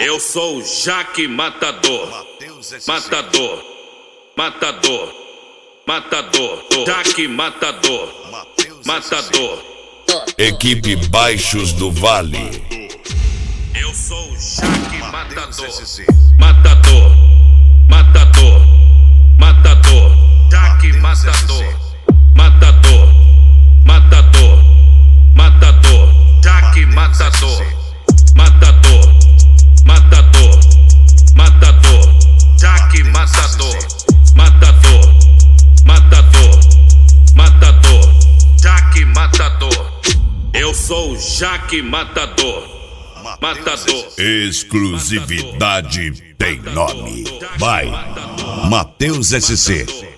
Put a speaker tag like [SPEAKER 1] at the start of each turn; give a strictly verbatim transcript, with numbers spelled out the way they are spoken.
[SPEAKER 1] Eu sou o Jaque Matador, matador, matador, matador, Jaque Matador, matador.
[SPEAKER 2] Equipe Baixos do Vale.
[SPEAKER 1] Eu sou o Jaque Matador, matador, matador, matador, Jaque Matador, matador, matador, matador, Jaque Matador, matador, matador, matador, Jaque Matador, matador, matador, matador, Jaque Matador. Eu sou o Jaque Matador, matador.
[SPEAKER 2] Exclusividade tem nome. Vai, Matheus S C.